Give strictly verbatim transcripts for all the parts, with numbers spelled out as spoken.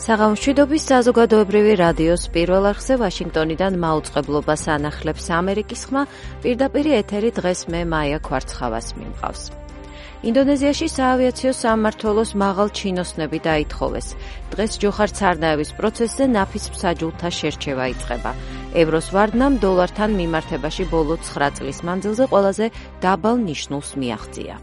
საღამოშვიდობის საზოგადოებრივი რადიოს პირველ არხზე ვაშინგტონიდან მაუწყებლობას ანახლებს ამერიკის ხმა, პირდაპირ ეთერი დღეს მე მაია ქვარცხავას მიმყავს. ინდონეზიაში საავიაციო სამმართველოს მაღალ ჩინოსნები დაითხოვეს. დღეს ჯოხარ ცარნაევის პროცესზე ნაფის მსაჯულთა შერჩევა იწყება. ევროს ვარდნამ დოლართან მიმართებაში ბოლო ცხრა წლის მანძილზე ყველაზე დაბალ ნიშნულს მიაღწია.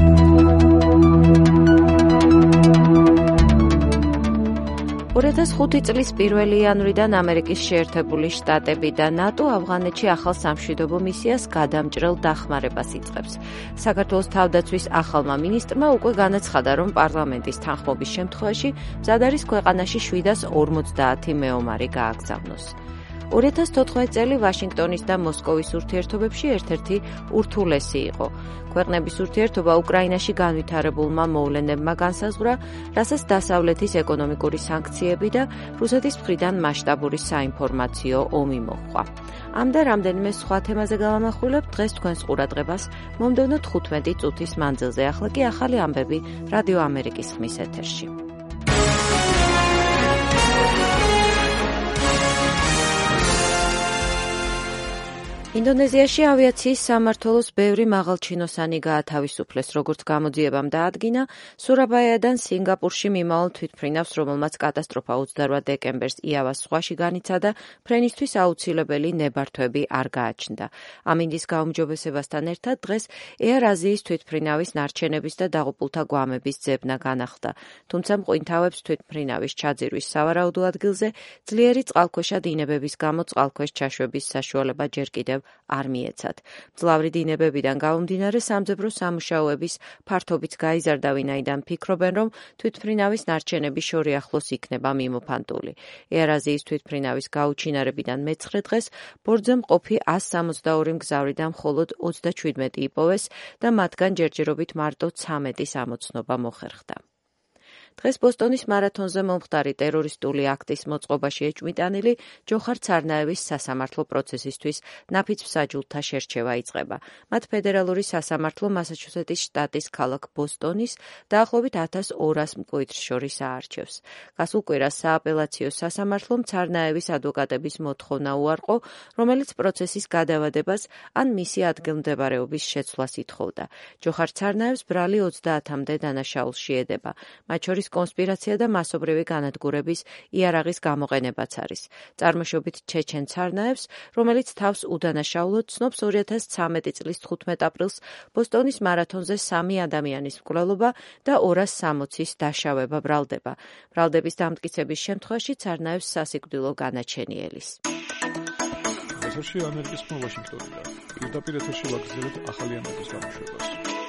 ორი ათას ხუთი წლის პირველი იანვრიდან ამერიკის შეერთებული შტატები და ნატო ავღანეთში ახალ სამშვიდობო მისიას გადამჭრელ დახმარებას იწყებს. საქართველოს თავდაცვის ახალმა მინისტრმა უკვე განაცხადა, რომ პარლამენტის თანხმობის შემთხვევაში მზად არის ქვეყანაში შვიდას ორმოცდაათი მეომარი გააგზავნოს. ორი ათას თოთხმეტი წელი ვაშინგტონის და მოსკოვის ურთიერთობებში ერთ-ერთი ურთულესი იყო. ქვეყნების ურთიერთობა უკრაინაში განვითარებულმა მოვლენებმა განსაზღვრა, რასაც დასავლეთის ეკონომიკური სანქციები და რუსეთის მხრიდან მასშტაბური საინფორმაციო ომი მოჰყვა. ამ და რამდენიმე სხვა თემაზე გავამახვილებ დღეს თქვენს ყურადღებას მომდევნო თხუთმეტი წუთის მანძილზე. ახლა კი ახალი ამბები რადიო ამერიკის ხმის ეთერში. ინდონეზიაში ავიაციის სამმართველოს ბევრი მაღალჩინოსანი გაათავისუფლეს, როგორც გამოძიებამ დაადგინა, სურაბაიადან სინგაპურში მიმავალ თვითმფრინავს, რომელმაც კატასტროფა ოცდარვა დეკემბერს იავას ზღვაში განიცადა, ფრენისთვის აუცილებელი ნებართვები არ გააჩნდა. ამინდის გაუმჯობესებასთან ერთად დღეს Air Asia-ის თვითმფრინავის ნარჩენების და დაღუპულთა გვამების ძებნა განახლდა, თუმცა მყინთავებს თვითმფრინავის ჩაძირვის სავარაუდო ადგილზე ძლიერი წყალქვეშა დინებების გამო წყალქვეშ ჩაშვების საშუალება ჯერ კიდევ არ მიეცათ. მძლავრი დინებებიდან გამომდინარე სამძებრო სამუშაოების ფართობიც გაიზარდა, ვინაიდან ფიქრობენ, რომ თვითმფრინავის ნარჩენები შორი ახლოს იქნება მიმოფანტული. Air Asia-ის თვითმფრინავის გაუჩინარებიდან მეცხრე დღეს ბორტზე მყოფი ასი სამოცდაორი მგზავრიდან მხოლოდ ოცდაჩვიდმეტი იპოვეს და მათგან ჯერჯერობით მარტო ცამეტის ამოცნობა მოხერხდა. დღეს ბოსტონის მარათონზე მომხდარი ტერორისტული აქტის მოწყობაში ეჭვმიტანილი ჯოხარ ცარნაევის სასამართლო პროცესისთვის ნაფიც მსაჯულთა შერჩევა იწყება. მათ ფედერალური სასამართლო მასაჩუსეტის შტატის ქალაქ ბოსტონის დაახლოებით ათას ორას მკვიდრს შორის აარჩევს. გასულ კვირას სააპელაციო სასამართლომ ცარნაევის ადვოკატების მოთხოვნა უარყო, რომელიც პროცესის გადავადებას ან მისი ადგილმდებარეობის შეცვლას ითხოვდა. ჯოხარ ცარნაევს ბრალი ოცდაათამდე დანაშაულში ედება. მათ შორის კონსპირაცია და მასობრივი განადგურების იარაღის გამოყენებაც არის. წარმოშობით ჩეჩენ ცარნაევს, რომელიც თავს უდანაშაულოდ ცნობს ორი ათას ცამეტი წლის თხუთმეტ აპრილს ბოსტონის მარათონზე სამი ადამიანის მკვლელობა და ორას სამოცის დაშავება ბრალდება. ბრალდების დამტკიცების შემთხვევაში ცარნაევს სასიკვდილო განაჩენიელის. ეთერში ამერიკის ხმა ვაშინგტონიდან. პირდაპირ ეთერში ვაგრძელებთ ახალი ამბების გამოშვებას.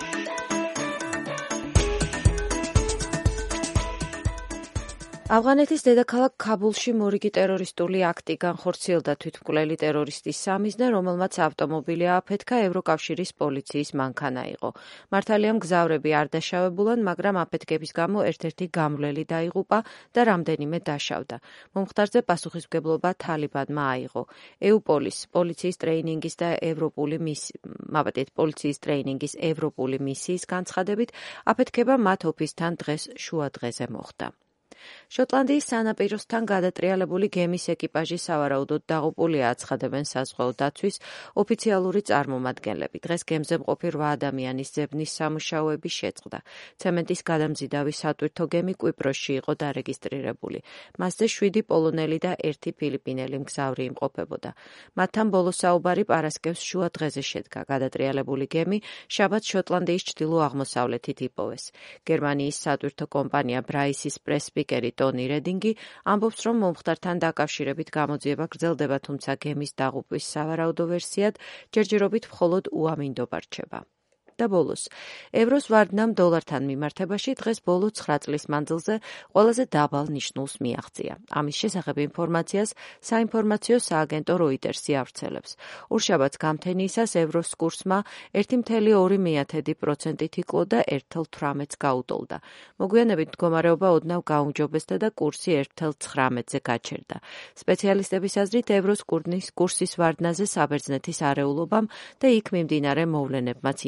ავღანეთის დედაქალაქ ქაბულში მორიგი ტერორისტული აქტი განხორციელდა თვითმკვლელი ტერორისტის სამიზნე, რომელმაც ავტომობილი ააფეთქა ევროკავშირის პოლიციის მანქანა იყო. მართალია მგზავრები არ დაშავებულან, მაგრამ აფეთქების გამო ერთ-ერთი გამვლელი დაიღუპა და რამდენიმე დაშავდა. მომხდარზე პასუხისმგებლობა თალიბანმა აიღო. ეუპოლის, პოლიციის ტრეინინგის და ევროპული მისიის, მაბატეთ, პოლიციის ტრეინინგის ევროპული მისიის განცხადებით, აფეთქება მათ ოფისთან დღეს შუადღეზე მოხდა. შოტლანდიის სანაპიროსთან გადატრიალებული გემის ეკიპაჟი სავარაუდოდ დაღუპულია, აცხადებენ საზღვაო დაცვის ოფიციალური წარმომადგენლები. დღეს გემზე მყოფი რვა ადამიანის ძებნის სამუშაოები შეწყდა. ცემენტის გადამზიდავი სატვირთო გემი კვიპროსში იყო დარეგისტრირებული. მასზე შვიდი პოლონელი და ერთი ფილიპინელი მგზავრი იმყოფებოდა. მათთან ბოლო საუბარი პარასკევს შუა დღეზე შედგა. გადატრიალებული გემი შაბათს შოტლანდიის ჩრდილო-აღმოსავლეთით იპოვეს. გერმანიის სატვირთო კომპანია ბრაისის პრესპიკერი ტონი რედინგი ამბობს, რომ მომხდართან დაკავშირებით გამოძიება გრძელდება, თუმცა გემის დაღუპვის სავარაუდო ვერსიად ჯერჯერობით მხოლოდ უამინდობა რჩება. და ბოლოს, ევროს ვარდნამ დოლართან მიმართებაში დღეს ბოლო ცხრა წლის მანძილზე ყველაზე დაბალ ნიშნულს მიაღწია. ამის შესახებ ინფორმაციას საინფორმაციო სააგენტო როიტერსი ავრცელებს. ორშაბათს გამთენიისას ევროს კურსმა ერთი მცდარი ორი პროცენტით იკლო და ერთ целых თვრამეტს გაუტოლდა. მოგვიანებით მდგომარეობა ოდნავ გაუმჯობესდა და კურსი ერთ целых ცხრამეტზე გაჩერდა. სპეციალისტების აზრით, ევროს კურსის ვარდნაზე საბერძნეთის არეულობამ და იქ მიმდინარე მოვლენებმაც იმოქმედა.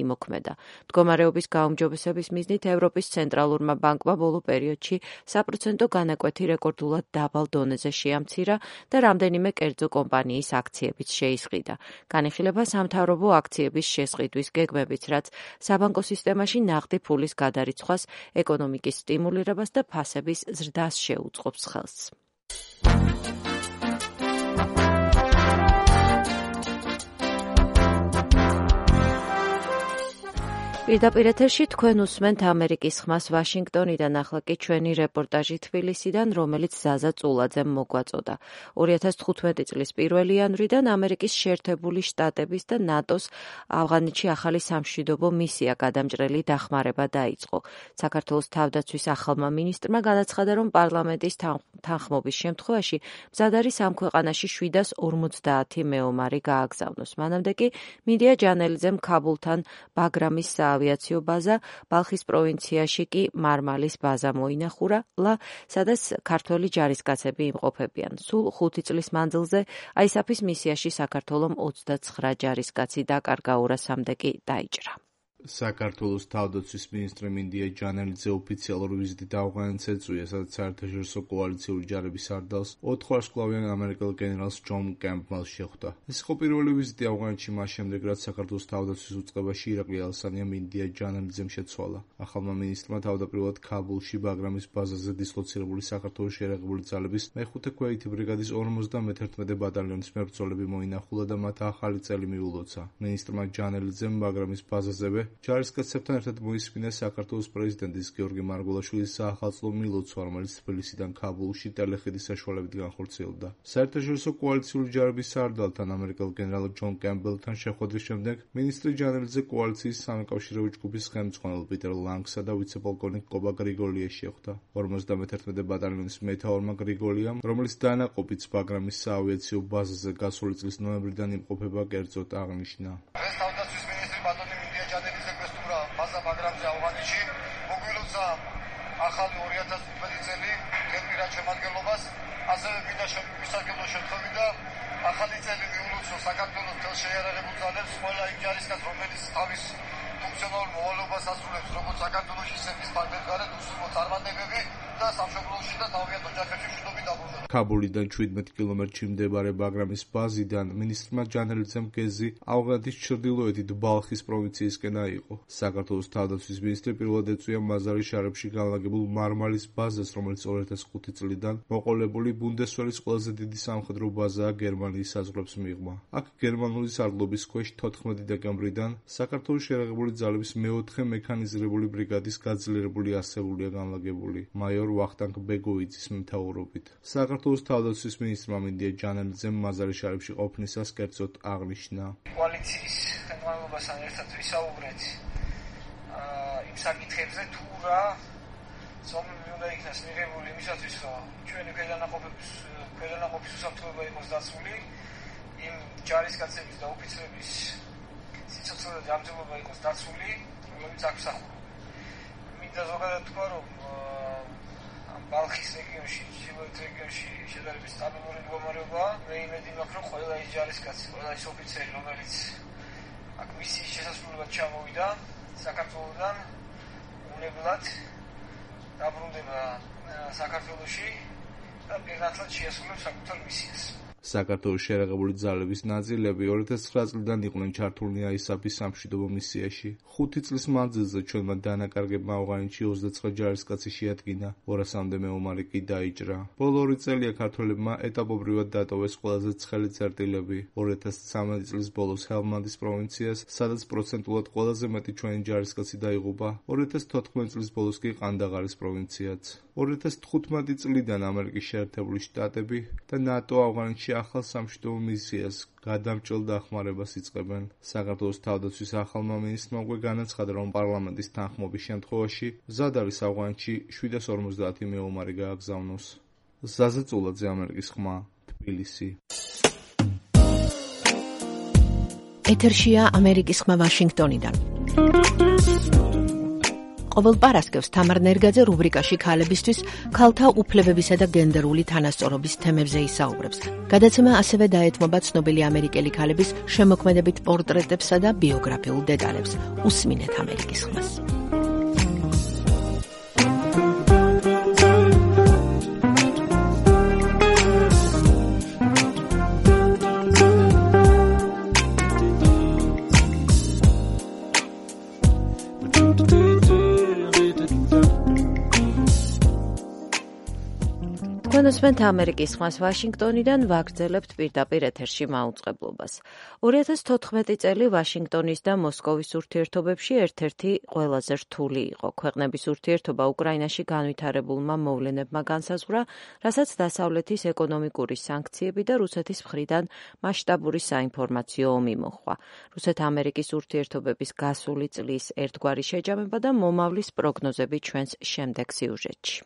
მოქმედა. მდგომარეობის გაუმჯობესების მიზნით ევროპის ცენტრალურმა ბანკმა ბოლო პერიოდში საპროცენტო განაკვეთი რეკორდულად დაბალ დონეზე შეამცირა და რამდენიმე კერძო კომპანიის აქციებიც შეისყიდა. განიხილება სამთავრობო აქციების შესყიდვის გეგმებიც, რაც საბანკო სისტემაში ნაღდი ფულის გადარიცხვას, ეკონომიკის სტიმულირებას და ფასების ზრდას შეუწყობს ხელს. პირდაპირ ეთერში თქვენ უსმენთ ამერიკის ხმას ვაშინგტონიდან, ახლა კი ჩვენი რეპორტაჟი თბილისიდან, რომელიც ზაზა წულაძემ მოგვაწოდა. ორი ათას თხუთმეტი წლის პირველი იანვრიდან ამერიკის შეერთებული შტატების და ნატოს ავღანეთში ახალი სამშვიდობო მისია გადამჭრელი დახმარება დაიწყო. საქართველოს თავდაცვის ახალმა მინისტრმა განაცხადა, რომ პარლამენტის თანხმობის შემთხვევაში მზად არის ამ ქვეყანაში შვიდას ორმოცდაათი მეომარი გააგზავნოს. მანამდე კი მიდია ჯანელიძემ ქაბულთან ბაგრამის ავიაციო ბაზა, ბალხის პროვინციაში კი მარმალის ბაზა მოინახურა, სადაც ქართველი ჯარისკაცები იმყოფებიან. სულ ხუთი წლის მანძილზე აისაფის მისიაში საქართველომ ოცდაცხრა ჯარისკაცი დაკარგა, ორასამდე კი დაიჭრა. საქართველოს თავდაცვის მინისტრი მინდია ჯანელიძე ოფიციალურ ვიზიტით ავღანეთს ეწვია, სადაც საერთაშორისო კოალიციური ჯარების სარდალს ოთხვარსკვლავიან ამერიკელ გენერალს ჯონ კემპბელს შეხვდა. ეს იყო პირველი ვიზიტი ავღანეთში მას შემდეგ, რაც საქართველოს თავდაცვის უწყებაში ირაკლი ალსანია მინდია ჯანელიძემ შეცვალა. ახალმა მინისტრმა თავდაპირველად ქაბულში ბაგრამის ბაზაზე დისლოცირებული საქართველოს შეიარაღებული ძალების მეხუთე ქვეითი ბრიგადის ორმოცდამეთერთმეტე ბატალიონის მებრძოლები მოინახულა და მათ ახალი წელი მიულოცა. მინისტრმა ჯანელიძემ ბაგრამის ბაზაზევე ჯარისკაცებთან ერთად მოისმინა საქართველოს პრეზიდენტის გიორგი მარგველაშვილის საახალწლო მილოცვა, რომელიც თბილისიდან ქაბულში ტელეხიდის საშუალებით განხორციელდა. საერთაშორისო კოალიციური ჯარების სარდალთან ამერიკელ გენერალ ჯონ კემპბელთან შეხვედრის შემდეგ მინისტრი ჯანელიძე კოალიციის სამეკავშირეო ჯგუფის ხელმძღვანელ პიტერ ლანგსა და ვიცე-პოლკოვნიკ კობა გრიგოლიას შეხვდა. ორმოცდამეთერთმეტე ბატალიონის მეთაურმა გრიგოლიამ, რომელიც დანაყოფიც ბაგრამის საავიაციო ბაზაზე გასული წლის ნოემბრიდან იმყოფება, კერძოდ აღნიშნა. ბაგრამზე ავღანეთში მოგვილოცა ახალი ორი ათას თხუთმეტი წელი გენერალ შემადგენლობას, ასევე მინდა ვისარგებლო შემთხვევით და ახალი წელი მიულოცო საქართველოს მთელ შეიარაღებულ ძალებს, ყველა იმ ჯარისკაცს, რომელიც თავის ფუნქციონალურ მოვალეობას ასრულებს როგორც საქართველოში, ისე მის ფარგლებში უსულმო წარმატებები და სამშობლოში და თავიანთ ოჯახებში მშვიდობით დაბრუნდა. ქაბულიდან შვიდმეტი კილომეტრში მდებარე ბაგრამის ბაზიდან მინისტრმა ჯანელიძემ გეზი ავღანეთის ჩრდილოეთით ბალხის პროვინციისკენ აიღო. საქართველოს თავდაცვის მინისტრი პირველად ეწვია მაზარი შარებში განლაგებულ მარმალის ბაზას, რომელიც ორი ათას ხუთი წლიდან მოყოლებული ბუნდესვერის ყველაზე დიდი სამხედრო ბაზაა გერმანიის საზღვრებს მიღმა. აქ გერმანული სარდლობის ქვეშ თოთხმეტი დეკემბრიდან საქართველოს შეიარაღებული ძალების მეოთხე მექანიზირებული ბრიგადის გაძლიერებული ასეულია განლაგებული მაიორ ვახტანგ ბეგოვიძის მეთაურობით. საქართველოს თავდაცვის მინისტრმა მინდია ჯანელიძემ მაზარი შარებში ყოფნისას კერძოდ აღნიშნა. კოალიციის ხელმძღვანელობასთან ერთად ვისაუბრეთ იმ საკითხებზე, თუ რა ზომები უნდა იქნას მიღებული იმისათვის, რომ ჩვენი ქვედანაყოფების ქვედანაყოფის უსაფრთხოება იყოს დაცული, იმ ჯარისკაცების და ოფიცრების სიცოცხლე და ჯანმრთელობა იყოს დაცული, რომლებიც აქ მსახურობენ. მინდა ზოგადად თქვა, რომ ბალხის რეგიონში, ჩრდილოეთ რეგიონში შედარებით სტაბილური მდგომარეობაა. მე იმედი მაქვს, რომ ყველა ის ჯარისკაცი, ყველა ის ოფიცერი, რომელიც აქ მისიის შესასრულებლად ჩამოვიდა საქართველოდან, უნებლად დაბრუნდება საქართველოში და პირნათლად შეასრულებს საკუთარ მისიას. საქართველოს შეიარაღებული ძალების ნაწილები ორი ათას ცხრა წლიდან იყვნენ ჩართულნი აისაფის სამშვიდობო მისიაში. ხუთი წლის მანძილზე ჩვენმა დანაკარგებმა ავღანეთში ოცდაცხრა ჯარისკაცი შეადგინა, ორასამდე მეომარი კი დაიჭრა. ბოლო ორი წელია ქართველებმა ეტაპობრივად დატოვეს ყველაზე ცხელი წერტილები. ორი ათას ცხრამეტი წლის ბოლოს ჰელმანდის პროვინციას, სადაც პროცენტულად ყველაზე მეტი ჩვენი ჯარისკაცი დაიღუპა, ორი ათას თოთხმეტი წლის ბოლოს კი ყანდაღარის პროვინციაც. ორი ათას თხუთმეტი წლიდან ამერიკის შეერთებული შტატები და ნატო ავღანეთში ახალ სამშვიდობო მისიას გადამჭრელ დახმარებას იწყებენ. საქართველოს თავდაცვის ახალმა მინისტრმა უკვე განაცხადა, რომ პარლამენტის თანხმობის შემთხვევაში მზად არის ავღანეთში შვიდას ორმოცდაათი მეომარი გააგზავნოს. ზაზა წულაძე, ამერიკის ხმა, თბილისი. ეთერშია ამერიკის ხმა ვაშინგტონიდან. ყოველ პარასკევს თამარ ნერგაძე რუბრიკაში ქალებისთვის ქალთა უფლებებისა და გენდერული თანასწორობის თემებზე ისაუბრებს. გადაცემა ასევე დაეთმობა ცნობილი ამერიკელი ქალების შემოქმედებით პორტრეტებსა და ბიოგრაფიულ დეტალებს. უსმინეთ ამერიკის ხმას. თქვენოსმენთ ამერიკის ხმას ვაშინგტონიდან ვაგრძელებთ პირდაპირ ეთერში მაუწყებლობას. ორი ათას თოთხმეტი წელი ვაშინგტონის და მოსკოვის ურთიერთობებში ერთ-ერთი ყველაზე რთული იყო. ქვეყნების ურთიერთობა უკრაინაში განვითარებულმა მოვლენებმა განსაზღვრა, რასაც დასავლეთის ეკონომიკური სანქციები და რუსეთის მხრიდან მასშტაბური საინფორმაციო ომი მოჰყვა. რუსეთ-ამერიკის ურთიერთობების გასული წლის ერთგვარი შეჯამება და მომავლის პროგნოზები ჩვენს შემდეგ სიუჟეტში.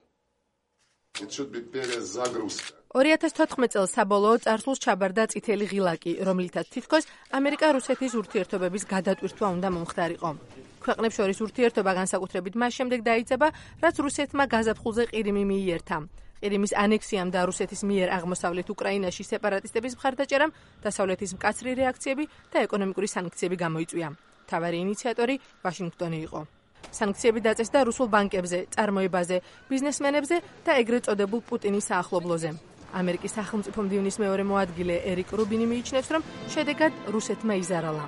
ორი ათას თოთხმეტ წელს საბოლოო წარსულს ჩაბარდა წითელი ღილაკი, რომლითაც თითქოს ამერიკა-რუსეთის ურთიერთობების გადატვირთვა უნდა მომხდარიყო. ქვეყნებს შორის ურთიერთობა განსაკუთრებით მას შემდეგ დაიწყება, რაც რუსეთმა გაზაფხულზე ყირიმი მიიერთა. ყირიმის ანექსიამ და რუსეთის მიერ აღმოსავლეთ უკრაინაში სეპარატისტების მხარდაჭერამ დასავლეთის მკაცრი რეაქციები და ეკონომიკური სანქციები გამოიწვია. მთავარი ინიციატორი ვაშინგტონი იყო. სანქციები დაწესდა რუსულ ბანკებზე, წარმოებაზე, ბიზნესმენებზე და ეგრეთ წოდებულ პუტინის საახლობლოზე. ამერიკის სახელმწიფო მდივნის მეორე მოადგილე ერიკ რუბინი მიიჩნევს, რომ შედეგად რუსეთმა იზარალა.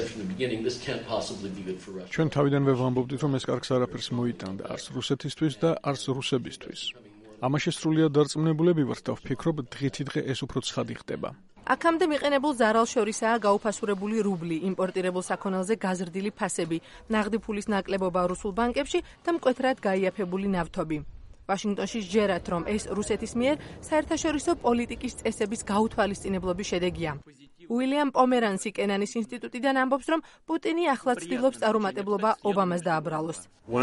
ჩვენ თავიდანვე ვამბობდით, რომ ეს კარგს არაფერს მოიტანდა არც რუსეთისთვის და არც რუსებისთვის. ამაში სრულიად დარწმუნებულები ვართ და ვფიქრობ, დღითი დღე ეს უფრო ცხადი ხდება. აქამდე მიყენებულ ზარალ შორისაა გაუფასურებული რუბლი, იმპორტირებულ საქონელზე გაზრდილი ფასები, ნაღდი ფულის ნაკლებობა რუსულ ბანკებში და მკვეთრად გაიაფებული ნავთობი. ვაშინგტონში სჯერათ, რომ ეს რუსეთის მიერ საერთაშორისო პოლიტიკის წესების გაუთვალისწინებლობის შედეგია. უილიამ პომერანსი კენანის ინსტიტუტიდან ამბობს, რომ პუტინი ახლა ცდილობს წარუმატებლობა ობამას დააბრალოს.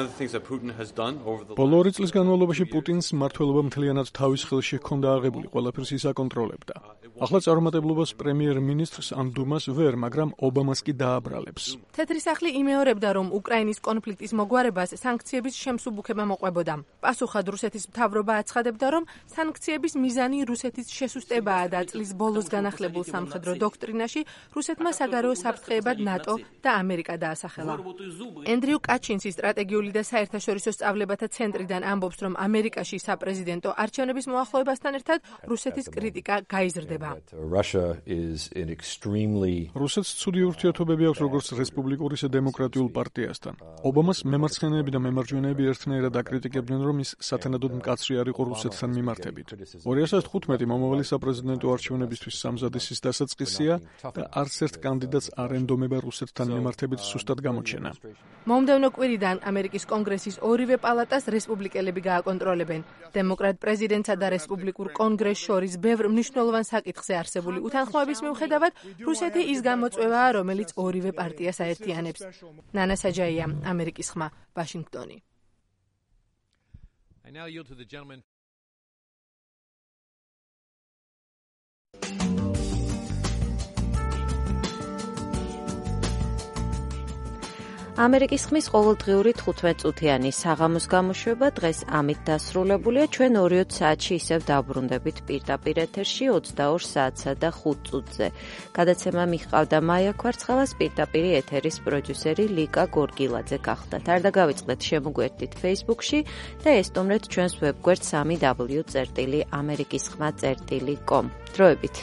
ბოლო ორი წლის განმავლობაში პუტინს მმართველობა მთლიანად თავის ხელში ჰქონდა აღებული, ყველაფერს ის აკონტროლებდა. ახლა წარუმატებლობას პრემიერ-მინისტრს ან დუმას ვერ, მაგრამ ობამას კი დააბრალებს. თეთრი სახლი იმეორებდა, რომ უკრაინის კონფლიქტის მოგვარებას სანქციების შემსუბუქება მოყვებოდა. პასუხად რუსეთის მთავრობა აცხადებდა, რომ სანქციების მიზანი რუსეთის შესუსტებაა და წლის ბოლოს განახლებულ სამხედრო დოქტრინაში რუსეთმა საგარეო საფრთხეებად ნატო და ამერიკა დაასახელა. ენდრიუ კაჩინსის სტრატეგიული და საერთაშორისო სწავლებათა ცენტრიდან ამბობს, რომ ამერიკაში საპრეზიდენტო არჩევნების მოახლოებასთან ერთად რუსეთის კრიტიკა გაიზრდება. რუსეთს ცუდი ურთიერთობები აქვს როგორც რესპუბლიკურ, ისე დემოკრატიულ პარტიასთან. ობამას მემარცხენეები და მემარჯვენეები ერთნაირად აკრიტიკებდნენ, რომ ის სათანადოდ მკაცრი არ იყო რუსეთთან მიმართებით. ორი ათას თხუთმეტი მომავალი საპრეზიდენტო არჩევნებისთვის სამზადისის დასაწყისია და არც ერთ კანდიდატს არ ენდომება რუსეთთან მიმართებით სუსტად გამოჩენა. მომდევნო კვირიდან ამერიკის კონგრესის ორივე პალატას რესპუბლიკელები გააკონტროლებენ. დემოკრატ პრეზიდენტსა და რესპუბლიკურ კონგრესს შორის ბევრ მნიშვნელოვან საკითხზე არსებული უთანხმოების მიუხედავად, რუსეთი ის გამოწვევაა, რომელიც ორივე პარტიას აერთიანებს. ნანა საჯაია, ამერიკის ხმა, ვაშინგტონი. I now yield to the gentleman. ამერიკის ხმის ყოველდღიური თხუთმეტწუთიანი საღამოს გამოშვება დღეს ამით დასრულებულია. ჩვენ ორი საათში ისევ დავბრუნდებით პირდაპირ ეთერში ოცდაორ საათსა და ხუთ წუთზე. გადაცემა მიჰყავდა მაია ქვარცხალას, პირდაპირ ეთერის პროდიუსერი ლიკა გორგილაძე გახდათ. არ დაგავიწყდეთ, შემოგვერთდით Facebook-ში და ესტუმრეთ ჩვენს ვებგვერდ სამი დაბლიუ წერტილი ამერიკის ხმა წერტილი კომ. დროებით.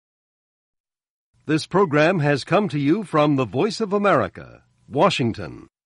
This program has come to you from the Voice of America, Washington.